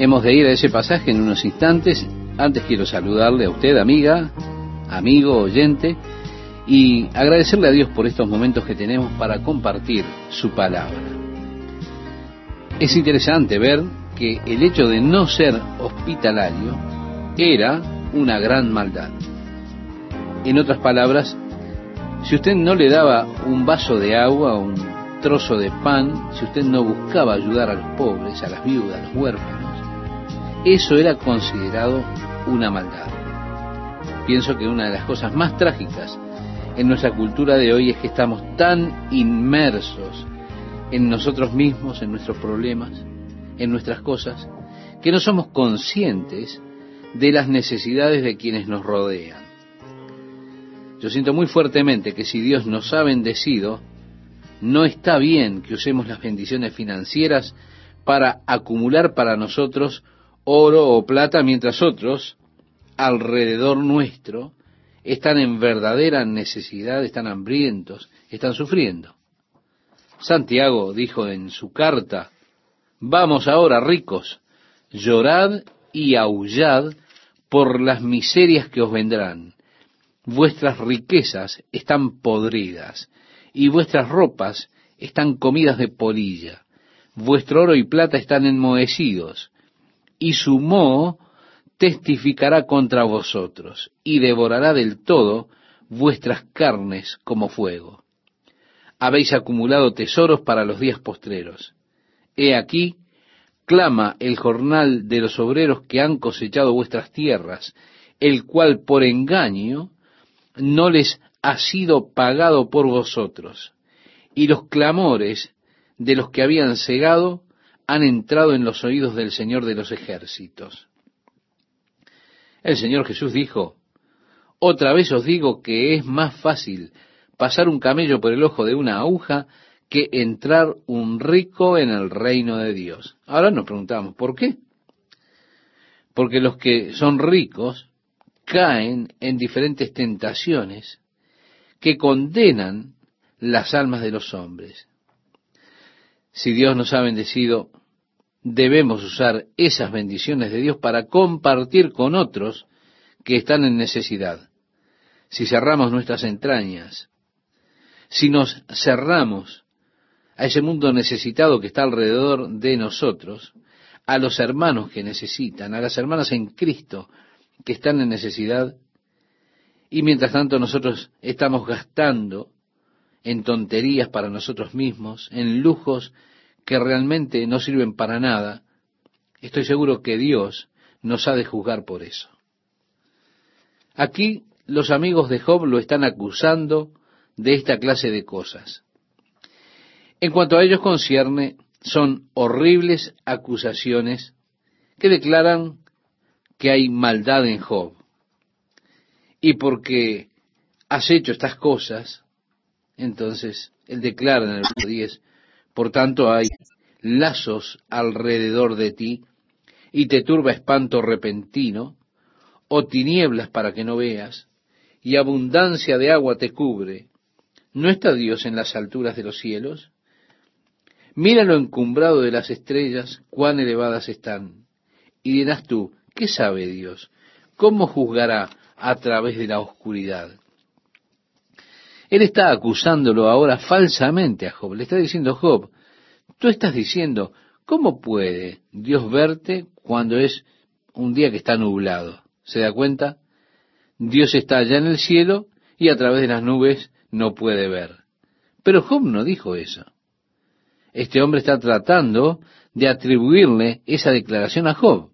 Hemos de ir a ese pasaje en unos instantes. Antes quiero saludarle a usted, amiga, amigo, oyente, y agradecerle a Dios por estos momentos que tenemos para compartir su palabra. Es interesante ver que el hecho de no ser hospitalario era una gran maldad. En otras palabras, si usted no le daba un vaso de agua o un trozo de pan, si usted no buscaba ayudar a los pobres, a las viudas, a los huérfanos, eso era considerado una maldad. Pienso que una de las cosas más trágicas en nuestra cultura de hoy es que estamos tan inmersos en nosotros mismos, en nuestros problemas, en nuestras cosas, que no somos conscientes de las necesidades de quienes nos rodean. Yo siento muy fuertemente que si Dios nos ha bendecido, no está bien que usemos las bendiciones financieras para acumular para nosotros oro o plata, mientras otros alrededor nuestro están en verdadera necesidad, están hambrientos, están sufriendo. Santiago dijo en su carta: vamos ahora, ricos, llorad y aullad por las miserias que os vendrán. Vuestras riquezas están podridas, y vuestras ropas están comidas de polilla. Vuestro oro y plata están enmohecidos, y su moho testificará contra vosotros, y devorará del todo vuestras carnes como fuego. Habéis acumulado tesoros para los días postreros. He aquí, clama el jornal de los obreros que han cosechado vuestras tierras, el cual por engaño no les ha sido pagado por vosotros, y los clamores de los que habían cegado han entrado en los oídos del Señor de los ejércitos. El Señor Jesús dijo: otra vez os digo que es más fácil pasar un camello por el ojo de una aguja que entrar un rico en el reino de Dios. Ahora nos preguntamos, ¿por qué? Porque los que son ricos caen en diferentes tentaciones que condenan las almas de los hombres. Si Dios nos ha bendecido, debemos usar esas bendiciones de Dios para compartir con otros que están en necesidad. Si cerramos nuestras entrañas, si nos cerramos a ese mundo necesitado que está alrededor de nosotros, a los hermanos que necesitan, a las hermanas en Cristo que están en necesidad, y mientras tanto nosotros estamos gastando en tonterías para nosotros mismos, en lujos que realmente no sirven para nada, estoy seguro que Dios nos ha de juzgar por eso. Aquí los amigos de Job lo están acusando de esta clase de cosas. En cuanto a ellos concierne, son horribles acusaciones que declaran que hay maldad en Job. Y porque has hecho estas cosas, entonces él declara en el verso 10, por tanto hay lazos alrededor de ti, y te turba espanto repentino, o tinieblas para que no veas, y abundancia de agua te cubre. ¿No está Dios en las alturas de los cielos? Mira lo encumbrado de las estrellas, cuán elevadas están. Y dirás tú, ¿qué sabe Dios? ¿Cómo juzgará a través de la oscuridad? Él está acusándolo ahora falsamente a Job. Le está diciendo: Job, tú estás diciendo, ¿cómo puede Dios verte cuando es un día que está nublado? ¿Se da cuenta? Dios está allá en el cielo y a través de las nubes no puede ver. Pero Job no dijo eso. Este hombre está tratando de atribuirle esa declaración a Job.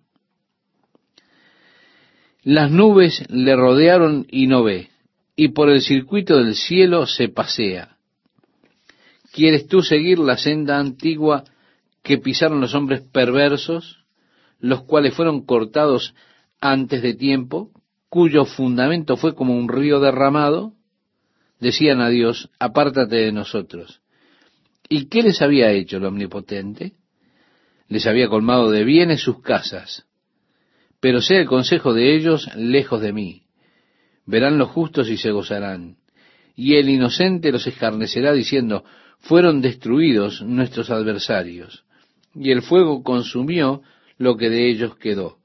Las nubes le rodearon y no ve, y por el circuito del cielo se pasea. ¿Quieres tú seguir la senda antigua que pisaron los hombres perversos, los cuales fueron cortados antes de tiempo, cuyo fundamento fue como un río derramado? Decían a Dios: apártate de nosotros. ¿Y qué les había hecho el Omnipotente? Les había colmado de bienes sus casas. Pero sea el consejo de ellos lejos de mí. Verán los justos y se gozarán. Y el inocente los escarnecerá diciendo: fueron destruidos nuestros adversarios. Y el fuego consumió lo que de ellos quedó.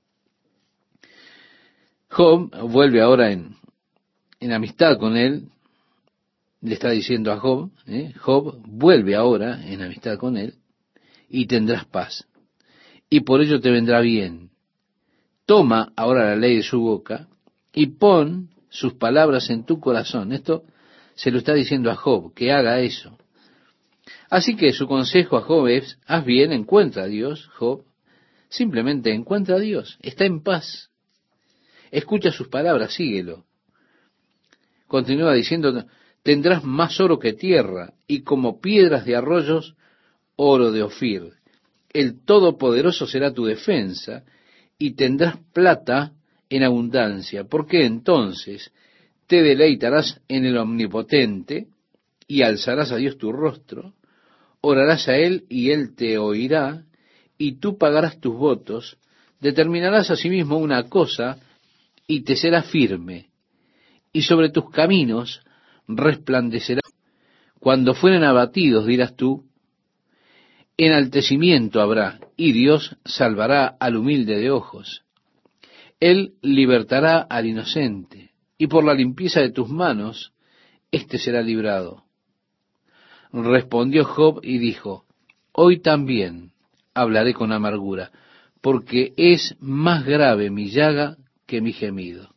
Job vuelve ahora en amistad con él, le está diciendo a Job, Job, vuelve ahora en amistad con él y tendrás paz, y por ello te vendrá bien. Toma ahora la ley de su boca y pon sus palabras en tu corazón. Esto se lo está diciendo a Job, que haga eso. Así que su consejo a Job es, haz bien, encuentra a Dios, Job, simplemente encuentra a Dios, está en paz, escucha sus palabras, síguelo. Continúa diciendo, tendrás más oro que tierra, y como piedras de arroyos, oro de Ofir. El Todopoderoso será tu defensa, y tendrás plata en abundancia, porque entonces te deleitarás en el Omnipotente, y alzarás a Dios tu rostro, orarás a Él, y Él te oirá, y tú pagarás tus votos, determinarás asimismo una cosa, y te será firme, y sobre tus caminos resplandecerá. Cuando fueren abatidos, dirás tú, enaltecimiento habrá, y Dios salvará al humilde de ojos. Él libertará al inocente, y por la limpieza de tus manos, éste será librado. Respondió Job y dijo, hoy también hablaré con amargura, porque es más grave mi llaga que mi gemido.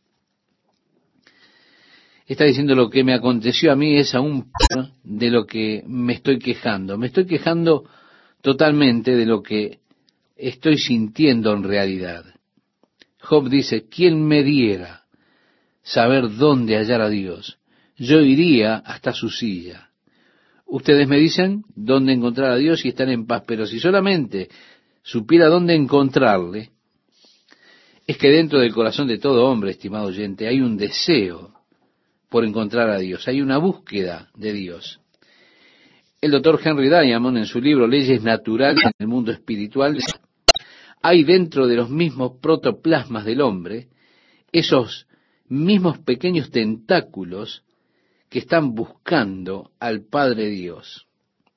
Está diciendo lo que me aconteció a mí es aún peor de lo que me estoy quejando. Me estoy quejando totalmente de lo que estoy sintiendo en realidad. Job dice, ¿quién me diera saber dónde hallar a Dios? Yo iría hasta su silla. Ustedes me dicen dónde encontrar a Dios y están en paz, pero si solamente supiera dónde encontrarle, es que dentro del corazón de todo hombre, estimado oyente, hay un deseo por encontrar a Dios, hay una búsqueda de Dios. El doctor Henry Diamond, en su libro Leyes Naturales en el Mundo Espiritual, hay dentro de los mismos protoplasmas del hombre esos mismos pequeños tentáculos que están buscando al Padre Dios.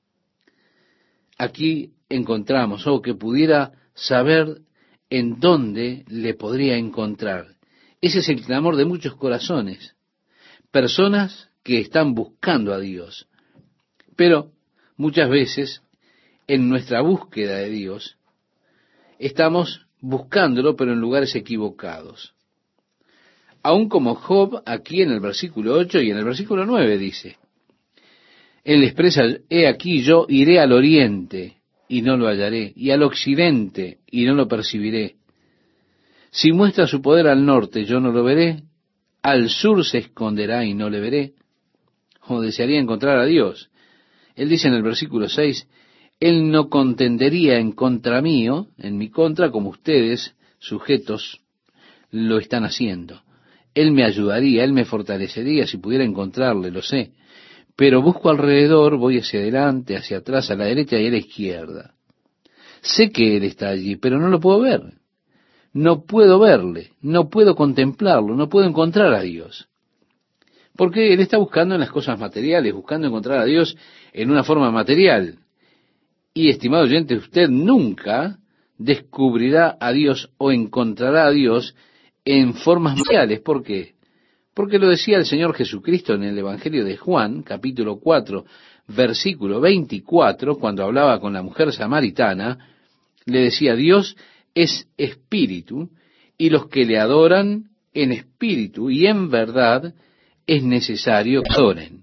Aquí encontramos, que pudiera saber en dónde le podría encontrar. Ese es el clamor de muchos corazones. Personas que están buscando a Dios. Pero muchas veces en nuestra búsqueda de Dios estamos buscándolo pero en lugares equivocados. Aún como Job aquí en el versículo 8 y en el versículo 9 dice, él expresa, he aquí yo iré al oriente y no lo hallaré, y al occidente y no lo percibiré. Si muestra su poder al norte yo no lo veré, al sur se esconderá y no le veré. O desearía encontrar a Dios. Él dice en el versículo 6, Él no contendería en contra mío, en mi contra, como ustedes, sujetos, lo están haciendo. Él me ayudaría, Él me fortalecería si pudiera encontrarle, lo sé. Pero busco alrededor, voy hacia adelante, hacia atrás, a la derecha y a la izquierda. Sé que Él está allí, pero no lo puedo ver. No puedo verle, no puedo contemplarlo, no puedo encontrar a Dios. Porque Él está buscando en las cosas materiales, buscando encontrar a Dios en una forma material. Y, estimado oyente, usted nunca descubrirá a Dios o encontrará a Dios en formas materiales. ¿Por qué? Porque lo decía el Señor Jesucristo en el Evangelio de Juan, capítulo 4, versículo 24, cuando hablaba con la mujer samaritana, le decía, Dios es espíritu, y los que le adoran en espíritu y en verdad es necesario que adoren.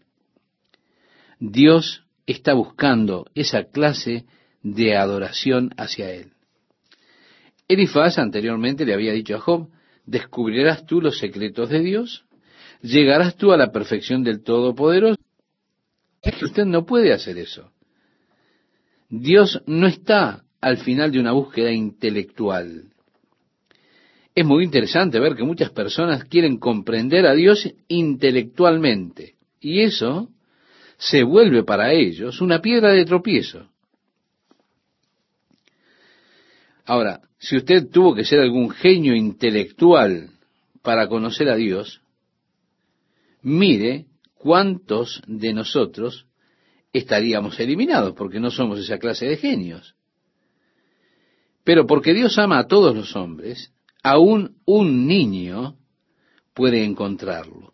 Dios está buscando esa clase de adoración hacia Él. Elifaz anteriormente le había dicho a Job, ¿descubrirás tú los secretos de Dios? ¿Llegarás tú a la perfección del Todopoderoso? Es que usted no puede hacer eso. Dios no está al final de una búsqueda intelectual. Es muy interesante ver que muchas personas quieren comprender a Dios intelectualmente, y eso se vuelve para ellos una piedra de tropiezo. Ahora, si usted tuvo que ser algún genio intelectual para conocer a Dios, mire cuántos de nosotros estaríamos eliminados, porque no somos esa clase de genios. Pero porque Dios ama a todos los hombres, aún un niño puede encontrarlo.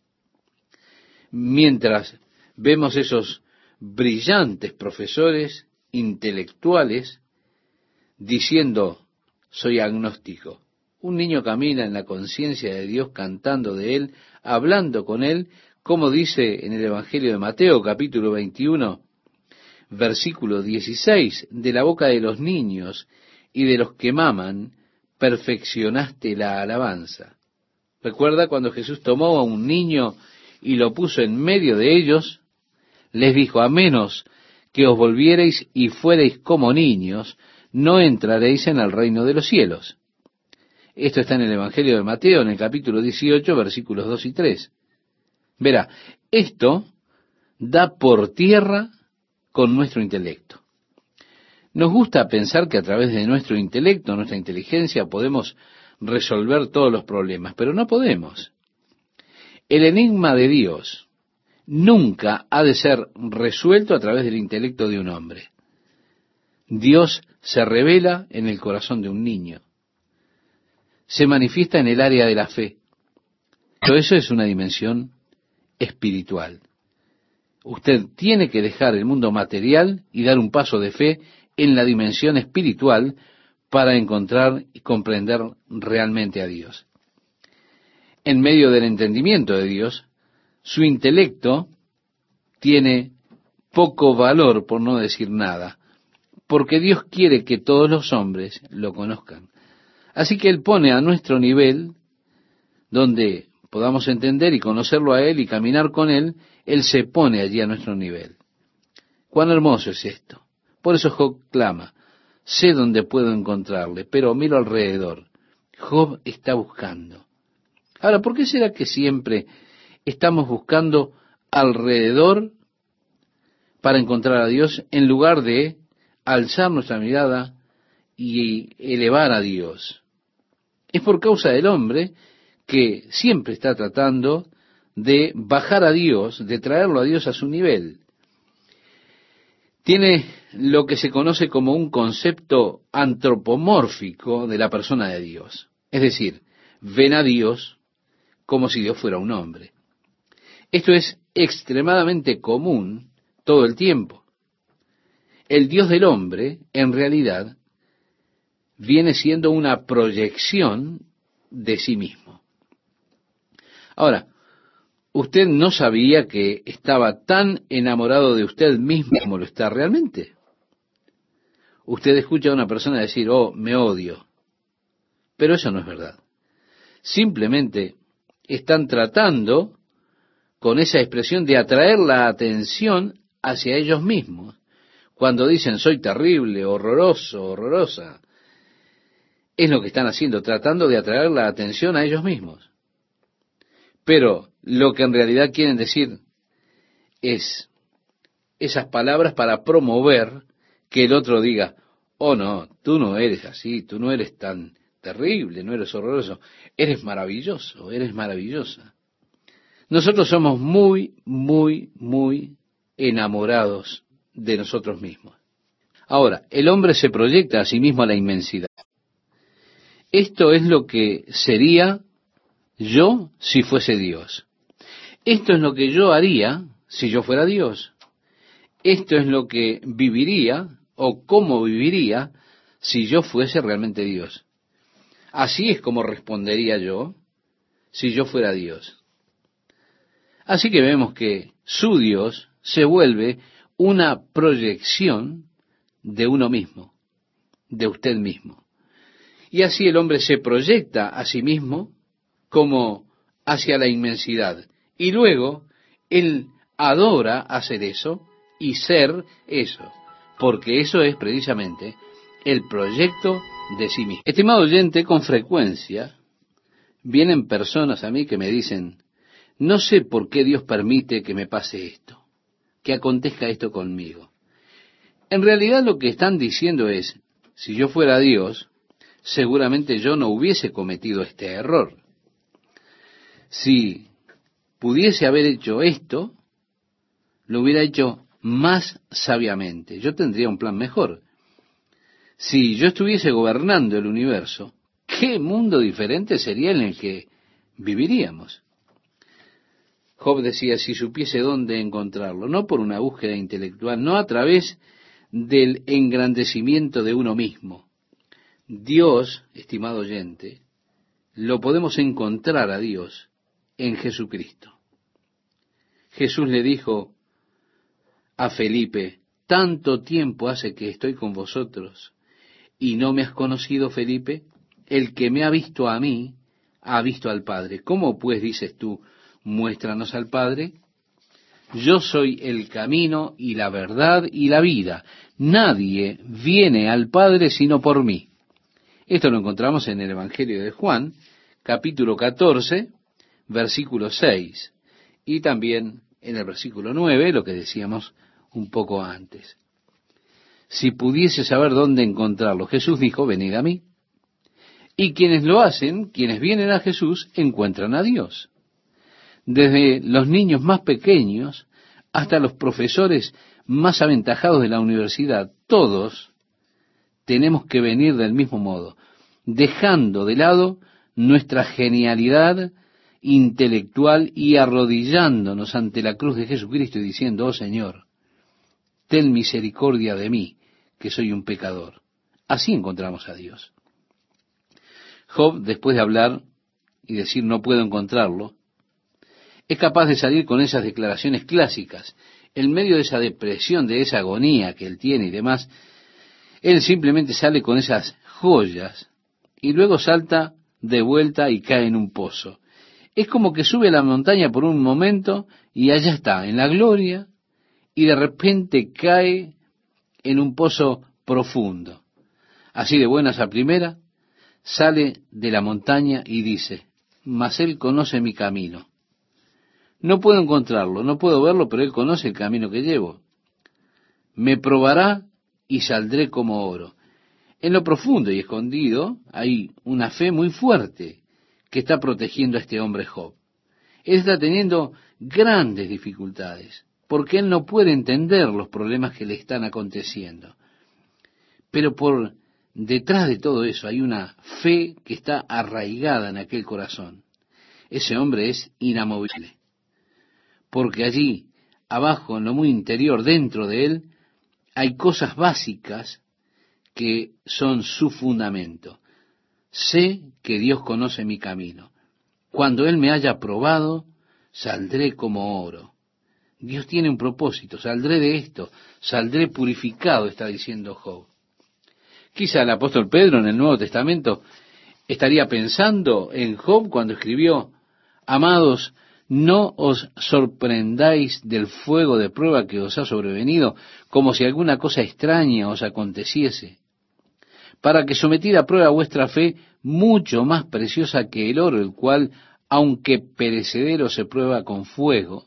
Mientras vemos esos brillantes profesores intelectuales diciendo, soy agnóstico. Un niño camina en la conciencia de Dios, cantando de Él, hablando con Él, como dice en el Evangelio de Mateo, capítulo 21, versículo 16, de la boca de los niños y de los que maman, perfeccionaste la alabanza. ¿Recuerda cuando Jesús tomó a un niño y lo puso en medio de ellos? Les dijo, a menos que os volviereis y fuereis como niños, no entraréis en el reino de los cielos. Esto está en el Evangelio de Mateo, en el capítulo 18, versículos 2 y 3. Verá, esto da por tierra con nuestro intelecto. Nos gusta pensar que a través de nuestro intelecto, nuestra inteligencia, podemos resolver todos los problemas, pero no podemos. El enigma de Dios nunca ha de ser resuelto a través del intelecto de un hombre. Dios se revela en el corazón de un niño. Se manifiesta en el área de la fe. Pero eso es una dimensión espiritual. Usted tiene que dejar el mundo material y dar un paso de fe en la dimensión espiritual para encontrar y comprender realmente a Dios. En medio del entendimiento de Dios, su intelecto tiene poco valor, por no decir nada, porque Dios quiere que todos los hombres lo conozcan. Así que Él pone a nuestro nivel, donde podamos entender y conocerlo a Él y caminar con Él, Él se pone allí a nuestro nivel. Cuán hermoso es esto. Por eso Job clama, sé dónde puedo encontrarle, pero miro alrededor. Job está buscando. Ahora, ¿por qué será que siempre estamos buscando alrededor para encontrar a Dios en lugar de alzar nuestra mirada y elevar a Dios? Es por causa del hombre que siempre está tratando de bajar a Dios, de traerlo a Dios a su nivel. Tiene lo que se conoce como un concepto antropomórfico de la persona de Dios. Es decir, ven a Dios como si Dios fuera un hombre. Esto es extremadamente común todo el tiempo. El Dios del hombre, en realidad, viene siendo una proyección de sí mismo. Ahora, ¿usted no sabía que estaba tan enamorado de usted mismo como lo está realmente? Usted escucha a una persona decir, oh, me odio. Pero eso no es verdad. Simplemente están tratando con esa expresión de atraer la atención hacia ellos mismos. Cuando dicen, soy terrible, horroroso, horrorosa, es lo que están haciendo, tratando de atraer la atención a ellos mismos. Pero lo que en realidad quieren decir es esas palabras para promover que el otro diga, oh no, tú no eres así, tú no eres tan terrible, no eres horroroso, eres maravilloso, eres maravillosa. Nosotros somos muy, muy, muy enamorados de nosotros mismos. Ahora, el hombre se proyecta a sí mismo a la inmensidad. Esto es lo que sería yo si fuese Dios. Esto es lo que yo haría si yo fuera Dios. Esto es lo que viviría o cómo viviría si yo fuese realmente Dios. Así es como respondería yo si yo fuera Dios. Así que vemos que su Dios se vuelve una proyección de uno mismo, de usted mismo. Y así el hombre se proyecta a sí mismo como hacia la inmensidad. Y luego él adora hacer eso y ser eso, porque eso es precisamente el proyecto de sí mismo. Estimado oyente, con frecuencia vienen personas a mí que me dicen, no sé por qué Dios permite que me pase esto, que acontezca esto conmigo. En realidad lo que están diciendo es, si yo fuera Dios, seguramente yo no hubiese cometido este error. Si pudiese haber hecho esto, lo hubiera hecho más sabiamente. Yo tendría un plan mejor. Si yo estuviese gobernando el universo, ¿qué mundo diferente sería en el que viviríamos? Job decía, si supiese dónde encontrarlo, no por una búsqueda intelectual, no a través del engrandecimiento de uno mismo. Dios, estimado oyente, lo podemos encontrar a Dios en Jesucristo. Jesús le dijo a Felipe, tanto tiempo hace que estoy con vosotros y no me has conocido, Felipe. El que me ha visto a mí, ha visto al Padre. ¿Cómo pues dices tú, muéstranos al Padre? Yo soy el camino y la verdad y la vida. Nadie viene al Padre sino por mí. Esto lo encontramos en el Evangelio de Juan, capítulo 14, versículo 6, y también en el versículo 9, lo que decíamos un poco antes. Si pudiese saber dónde encontrarlo, Jesús dijo, venid a mí. Y quienes lo hacen, quienes vienen a Jesús, encuentran a Dios. Desde los niños más pequeños hasta los profesores más aventajados de la universidad, todos tenemos que venir del mismo modo, dejando de lado nuestra genialidad intelectual y arrodillándonos ante la cruz de Jesucristo y diciendo, oh Señor, ten misericordia de mí, que soy un pecador. Así encontramos a Dios. Job, después de hablar y decir no puedo encontrarlo, es capaz de salir con esas declaraciones clásicas. En medio de esa depresión, de esa agonía que él tiene y demás, él simplemente sale con esas joyas y luego salta de vuelta y cae en un pozo. Es como que sube a la montaña por un momento y allá está, en la gloria, y de repente cae en un pozo profundo. Así de buenas a primera, sale de la montaña y dice, mas él conoce mi camino. No puedo encontrarlo, no puedo verlo, pero él conoce el camino que llevo. Me probará y saldré como oro. En lo profundo y escondido hay una fe muy fuerte que está protegiendo a este hombre Job. Él está teniendo grandes dificultades, porque él no puede entender los problemas que le están aconteciendo. Pero por detrás de todo eso hay una fe que está arraigada en aquel corazón. Ese hombre es inamovible, porque allí, abajo, en lo muy interior, dentro de él, hay cosas básicas que son su fundamento. Sé que Dios conoce mi camino. Cuando Él me haya probado, saldré como oro. Dios tiene un propósito, saldré de esto, saldré purificado, está diciendo Job. Quizá el apóstol Pedro en el Nuevo Testamento estaría pensando en Job cuando escribió, amados, no os sorprendáis del fuego de prueba que os ha sobrevenido, como si alguna cosa extraña os aconteciese, para que sometida a prueba vuestra fe, mucho más preciosa que el oro, el cual, aunque perecedero, se prueba con fuego.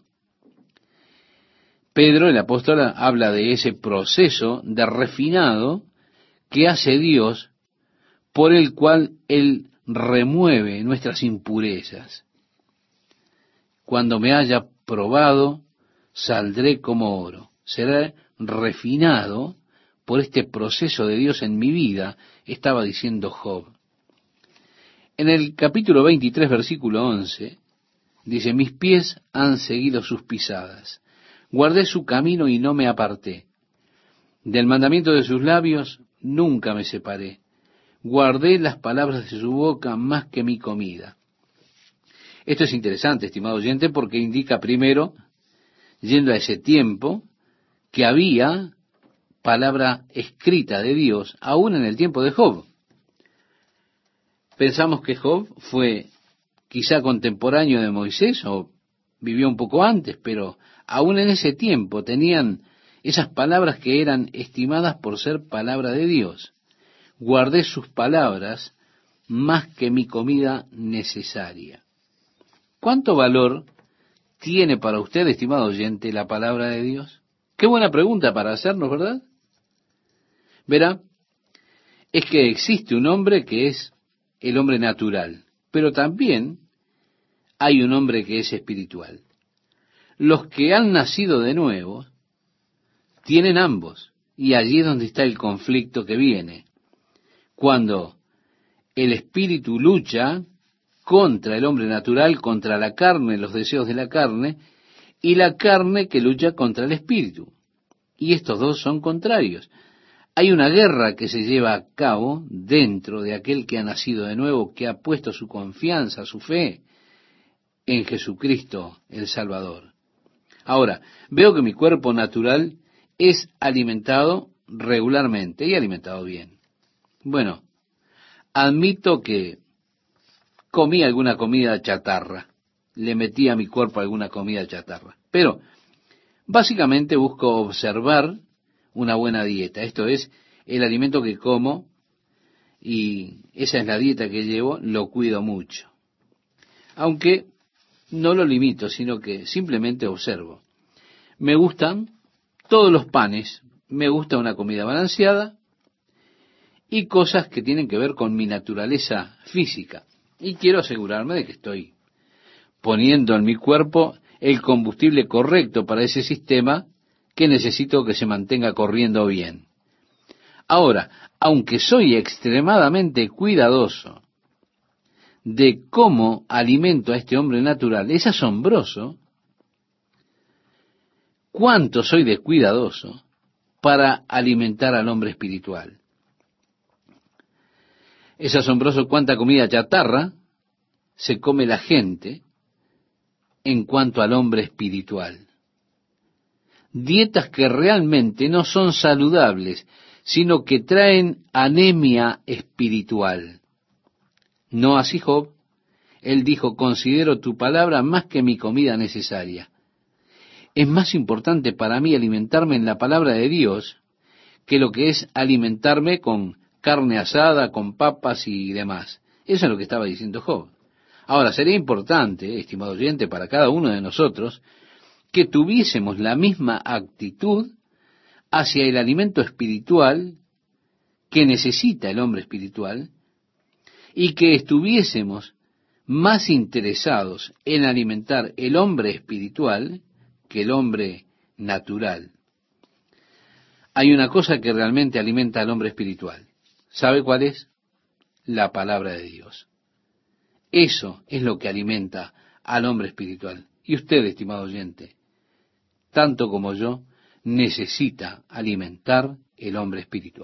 Pedro, el apóstol, habla de ese proceso de refinado que hace Dios, por el cual Él remueve nuestras impurezas. Cuando me haya probado, saldré como oro. Seré refinado por este proceso de Dios en mi vida, estaba diciendo Job. En el capítulo 23, versículo 11, dice, mis pies han seguido sus pisadas. Guardé su camino y no me aparté. Del mandamiento de sus labios nunca me separé. Guardé las palabras de su boca más que mi comida. Esto es interesante, estimado oyente, porque indica primero, yendo a ese tiempo, que había palabra escrita de Dios, aún en el tiempo de Job. Pensamos que Job fue quizá contemporáneo de Moisés o vivió un poco antes, pero aún en ese tiempo tenían esas palabras que eran estimadas por ser palabra de Dios. Guardé sus palabras más que mi comida necesaria. ¿Cuánto valor tiene para usted, estimado oyente, la palabra de Dios? Qué buena pregunta para hacernos, ¿verdad? Verá, es que existe un hombre que es el hombre natural, pero también hay un hombre que es espiritual. Los que han nacido de nuevo tienen ambos, y allí es donde está el conflicto que viene. cuando el espíritu lucha contra el hombre natural, contra la carne, los deseos de la carne, y la carne que lucha contra el espíritu. Y estos dos son contrarios. Hay una guerra que se lleva a cabo dentro de aquel que ha nacido de nuevo, que ha puesto su confianza, su fe en Jesucristo el Salvador. Ahora, veo que mi cuerpo natural es alimentado regularmente y alimentado bien. Bueno, admito que comí alguna comida chatarra, le metí a mi cuerpo alguna comida chatarra, pero básicamente busco observar una buena dieta, esto es, el alimento que como, y esa es la dieta que llevo, lo cuido mucho. Aunque no lo limito, sino que simplemente observo. Me gustan todos los panes, me gusta una comida balanceada y cosas que tienen que ver con mi naturaleza física. Y quiero asegurarme de que estoy poniendo en mi cuerpo el combustible correcto para ese sistema que necesito que se mantenga corriendo bien. Ahora, aunque soy extremadamente cuidadoso de cómo alimento a este hombre natural, es asombroso cuánto soy de cuidadoso para alimentar al hombre espiritual. Es asombroso cuánta comida chatarra se come la gente en cuanto al hombre espiritual. Dietas que realmente no son saludables, sino que traen anemia espiritual. No así Job. Él dijo, considero tu palabra más que mi comida necesaria. Es más importante para mí alimentarme en la palabra de Dios que lo que es alimentarme con carne asada, con papas y demás. Eso es lo que estaba diciendo Job. Ahora, sería importante, estimado oyente, para cada uno de nosotros, que tuviésemos la misma actitud hacia el alimento espiritual que necesita el hombre espiritual y que estuviésemos más interesados en alimentar el hombre espiritual que el hombre natural. Hay una cosa que realmente alimenta al hombre espiritual. ¿Sabe cuál es? La palabra de Dios. Eso es lo que alimenta al hombre espiritual. Y usted, estimado oyente, tanto como yo, necesita alimentar el hombre espiritual.